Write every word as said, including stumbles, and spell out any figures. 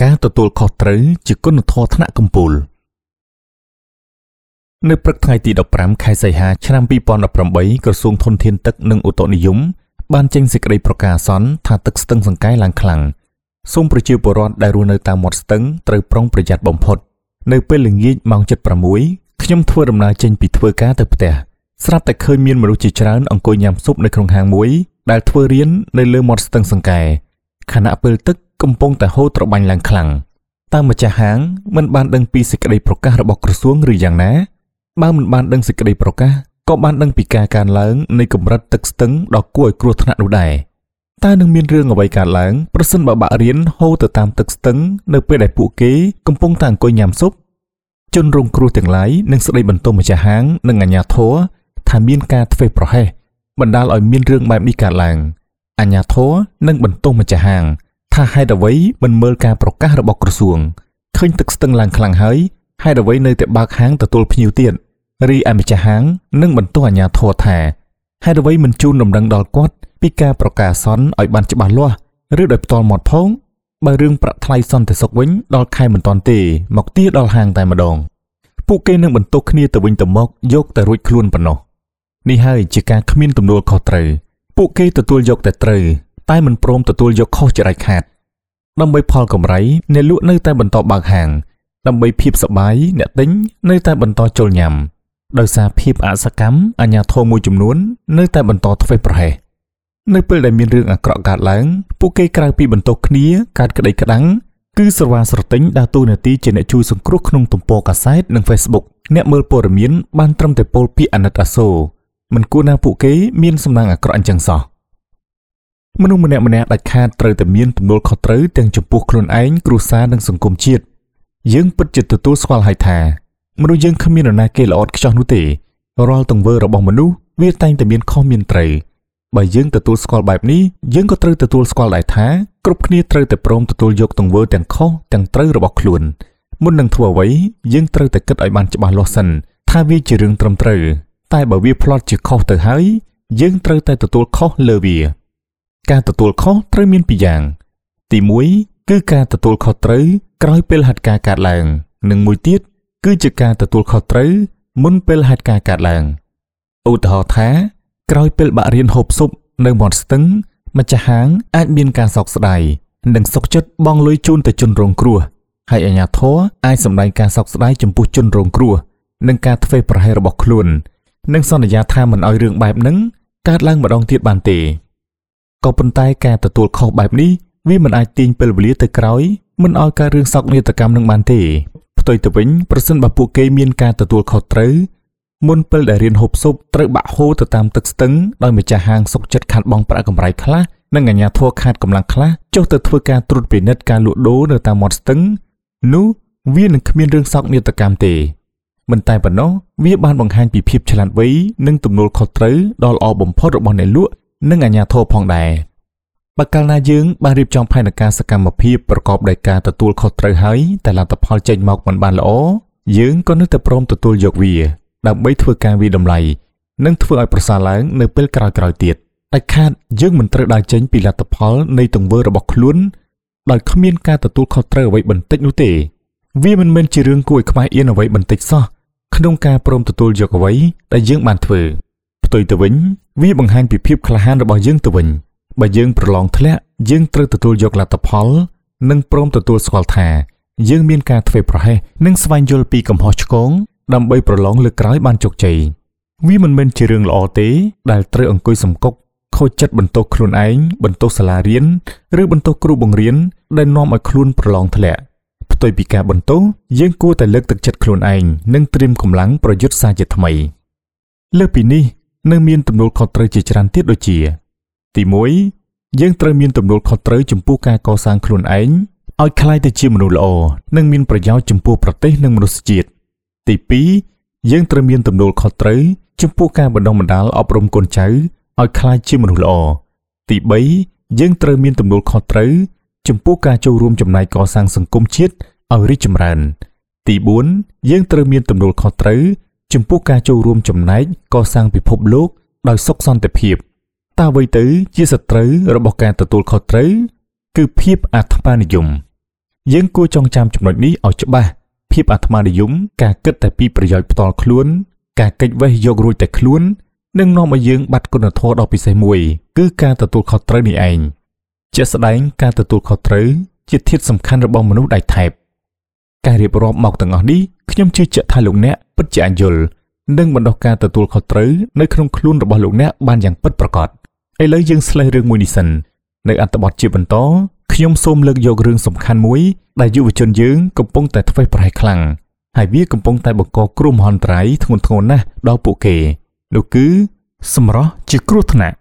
ការទទួលខុសត្រូវជាគុណធម៌ថ្នាក់កំពូលនៅព្រឹកថ្ងៃទីដប់ប្រាំខែសីហាឆ្នាំពីរពាន់ដប់ប្រាំបីក្រសួងធនធានទឹកនិងឧតុនិយមបានចេញសេចក្តីប្រកាសអាសន្នថាទឹកស្ទឹងសង្កែឡើងខ្លាំងសូមប្រជាពលរដ្ឋដែលរស់នៅតាមមាត់ស្ទឹងត្រូវប្រុងប្រយ័ត្នបំផុតនៅពេលល្ងាចម៉ោង ជិតប្រាំមួយ ខ្ញុំធ្វើដំណើរចេញពីធ្វើការទៅផ្ទះស្រាប់តែឃើញមានមនុស្សជាច្រើនអង្គុយញ៉ាំស៊ុបនៅក្នុងហាងមួយដែលធ្វើរៀននៅលើមាត់ស្ទឹងសង្កែខណៈពេលទឹកកំពុងតែហូរត្របាញ់ឡើងខ្លាំងតើម្ចាស់ហាងមិនបានដឹងពីសេចក្តីប្រកាសរបស់ក្រសួងឬយ៉ាងណាបើមិនបានដឹងសេចក្តីប្រកាសក៏បានដឹងពីការកើនឡើងនៃកម្រិតទឹកស្ទឹងដ៏គួរឲ្យគ្រោះថ្នាក់នោះដែរតើនឹងមានរឿងអ្វីកើតឡើងប្រសិនបើបាក់រៀនហូរទៅតាមទឹកស្ទឹងនៅពេលដែលពួកគេកំពុងតែអង្គុយញ៉ាំស៊ុបជនរងគ្រោះទាំងឡាយនឹងស្ដីបន្ទោសម្ចាស់ហាងនិងអាជ្ញាធរថាមានការធ្វេសប្រហែសបណ្ដាលឲ្យមានរឿងបែបនេះកើតឡើងអាជ្ញាធរនឹងបន្ទោសម្ចាស់ហាងថាហេតុអ្វីមិនមើលការប្រកាសរបស់ក្រសួងឃើញទឹកស្ទឹងឡើងខ្លាំងហើយហេតុអ្វីនៅតែបើកហាងទទួលភ្ញៀវទៀតរីឯម្ចាស់ហាងនឹងបន្ទោសអាជ្ញាធរថាហេតុអ្វីមិនជូនដំណឹងដល់គាត់ពីការប្រកាសអាសន្នឲ្យបានច្បាស់លាស់ឬដោយផ្ទាល់មាត់ផងបើរឿងប្រាក់ថ្លៃសន្តិសុខវិញដល់ខែមិនទាន់ទេមកទាដល់ហាងតែម្ដងពួកគេនឹងបន្ទោសគ្នាទៅវិញទៅមកយកតែរួចខ្លួនប៉ុណ្ណោះនេះហើយជាការគ្មានទំនួលខុសត្រូវពួកគេទទួលយកតែត្រូវតែមិនព្រមទទួលយកខុសជាដាច់ខាតដើម្បីផលកម្រៃអ្នកលក់នៅតែបន្តបើកហាងដើម្បីភាពសប្បាយអ្នកទិញនៅតែបន្តចូលញ៉ាំដោយសារភាពអសកម្មអាជ្ញាធរមួយចំនួននៅតែបន្តធ្វេសប្រហែសនៅពេលដែលមានរឿងអាក្រក់កើតឡើងពួកគេក្រៅពីបន្ទោសគ្នាកើតក្តីក្តាំងគឺស្រវាស្រទិញដើរតួនាទីជាអ្នកជួយសង្គ្រោះក្នុងទំព័រកាសែតនិង Facebook អ្នកមើលព័ត៌មានបានត្រឹមតែពោលពាក្យអាណិតអាសូរមិនគួរណាពួកគេមានសំណាងអាក្រក់អញ្ចឹងសោះមនុស្សម្នាក់ម្នាក់ដាច់ខាតត្រូវតែមានទំនួលខុសត្រូវទាំងចំពោះខ្លួនឯងគ្រួសារនិងសង្គមជាតិយើងពិតជាទទួលស្គាល់ហើយថាមនុស្សយើងគ្មាននរណាគេល្អឥតខ្ចោះនោះទេរាល់ទង្វើរបស់មនុស្សវាតែងតែមានខុសមានត្រូវបើយើងទទួលស្គាល់បែបនេះយើងក៏ត្រូវទទួលស្គាល់ដែរថាគ្រប់គ្នាត្រូវតែព្រមទទួលយកទង្វើទាំងខុសទាំងត្រូវរបស់ខ្លួនមុននឹងធ្វើអ្វីយើងត្រូវតែគិតឲ្យបានច្បាស់លាស់សិនថាវាជារឿងត្រឹមត្រូវតែបើវាផ្លត់ជាខុសទៅហើយយើងត្រូវតែទទួលខុសលើវាការទទួលខុសត្រូវមានពីរយ៉ាងទីមួយគឺការទទួលខុសត្រូវក្រោយពេលហេតុការណ៍កើតឡើងនិងមួយទៀតគឺជាការទទួលខុសត្រូវមុនពេលហេតុការណ៍កើតឡើងឧទាហរណ៍ថាក្រោយពេលបាក់រៀនហូបស៊ុបនៅមាត់ស្ទឹងម្ចាស់ហាងអាចមានការសោកស្ដាយនិងសុខចិត្តបង់លុយជូនទៅជនរងគ្រោះហើយអាជ្ញាធរអាចសម្ដែងការសោកស្ដាយចំពោះជនរងគ្រោះនិងការធ្វេសប្រហែសរបស់ខ្លួននិងសន្យាថាមិនឲ្យរឿងបែបហ្នឹងកើតឡើងម្ដងទៀតបានទេក៏ប៉ុន្តែការទទួលខុសបែបនេះវាមិនអាចទាញពេលវេលាទៅក្រោយមិនឲ្យកើតរឿងសោកនាដកម្មនឹងបានទេផ្ទុយទៅវិញប្រសិនបើពួកគេមានការទទួលខុសត្រូវមុនពេលដែលរៀនហូបស៊ុបត្រូវបាក់ហូរទៅតាមទឹកស្ទឹងដោយម្ចាស់ហាងសុកចិត្តខាត់បងប្រាក់កម្រៃខ្លះនិងអាជ្ញាធរខាតកម្លាំងខ្លះចុះទៅធ្វើការត្រួតពិនិត្យការលក់ដូរនៅតាមមាត់ស្ទឹងនោះវានឹងគ្មានរឿងសោកនាដកម្មទេមិនតែប៉ុណ្ណោះវាបានបង្ហាញពីភាពឆ្លាតវៃនិងទំនួលខុសត្រូវដ៏ល្អបំផុតរបស់អ្នកលក់និងអាជ្ញាធរផងដែរបើកាលណាយើងបានរៀបចំផែនការសកម្មភាពប្រកបដោយការទទួលខុសត្រូវហើយតែលទ្ធផលចេញមកមិនបានល្អយើងក៏នៅតែព្រមទទួលយកវាដើម្បីធ្វើការវិតម្លៃនិងធ្វើឲ្យប្រសើរឡើងនៅពេលក្រោយៗទៀតដាច់ខាតយើងមិនត្រូវដើរចេញពីលទ្ធផលនៃទង្វើរបស់ខ្លួនដោយគ្មានការទទួលខុសត្រូវអ្វីបន្តិចនោះទេវាមិនមែនជារឿងគួរឲ្យខ្មាស់អៀនអ្វីបន្តិចសោះក្នុងការព្រមទទួលយកអ្វីដែលយើងបានធ្វើផ្ទុយទៅវិញវាបង្ហាញពីភាពក្លាហានរបស់យើងទៅវិញបើយើងប្រឡងធ្លាក់យើងត្រូវទទួលយកលទ្ធផលនិងព្រមទទួលស្គាល់ថាយើងមានការធ្វេសប្រហែសនិងស្វែងយល់ពីកំហុសឆ្គងដើម្បីប្រឡងលើកក្រោយបានជោគជ័យវាមិនមែនជារឿងល្អទេដែលត្រូវអង្គុយសំកុកខូចចិត្តបន្ទោសខ្លួនឯងបន្ទោសសាលារៀនឬបន្ទោសគ្រូបង្រៀនដែលនាំឲ្យខ្លួនប្រឡងធ្លាក់ផ្ទុយពីការបន្ទោសយើងគួរតែលើកទឹកចិត្តខ្លួនឯងនិងត្រៀមកម្លាំងប្រយុទ្ធសារជាថ្មីលើសពីនេះនៅមានទំនួលខុសត្រូវជាច្រើនទៀតដូចជាទីមួយយើងត្រូវមានទំនួលខុសត្រូវចំពោះការកសាងខ្លួនឯងឲ្យក្លាយទៅជាមនុស្សល្អនិងមានប្រយោជន៍ចំពោះប្រទេសនិងមនុស្សជាតិទីពីរយើងត្រូវមានទំនួលខុសត្រូវចំពោះការបណ្ដុះបណ្ដាលអប់រំកូនចៅឲ្យក្លាយជាមនុស្សល្អទីបីយើងត្រូវមានទំនួលខុសត្រូវចំពោះការចូលរួមចំណែកកសាងសង្គមជាតិឲ្យរីកចម្រើនទីបួនយើងត្រូវមានទំនួលខុសត្រូវចំពោះការចូលរួមចំណែកកសាងពិភពលោកដោយសុខសន្តិភាពតើអ្វីទៅជាសត្រូវរបស់ការទទួលខុសត្រូវគឺភាពអាត្មានិយមយើងគួរចងចាំចំណុចនេះឲ្យច្បាស់ភាពអាត្មានិយមការគិតតែពីប្រយោជន៍ផ្ទាល់ខ្លួនការកិច្ចវេះយករួចតែខ្លួននឹងនាំឲ្យយើងបាត់គុណធម៌ដ៏ពិសេសមួយគឺការទទួលខុសត្រូវនេះឯងជាក់ស្ដែងការទទួលខុសត្រូវជាធាតុសំខាន់របស់មនុស្សដែលថែបការរៀបរាប់មកទាំងអស់នេះខ្ញុំជឿជាក់ថាលោកអ្នកពិតជាអាចយល់និងបណ្ដោះការទទួលខុសត្រូវនៅក្នុងខ្លួនរបស់លោកអ្នកបានយ៉ាងពិតប្រាកដឥឡូវយើងស្លេះរឿងមួយនេះសិននៅអត្ថបទជាបន្តខ្ញុំសូមលើកយករឿងសំខាន់មួយដែលយុវជនយើងកំពុងតែធ្វេសប្រហែសខ្លាំងហើយវាកំពុងតែបង្កគ្រោះមហន្តរាយធ្ងន់ធ្ងរណាស់ដល់ពួកគេនោះគឺសម្រស់ជាគ្រោះថ្នាក់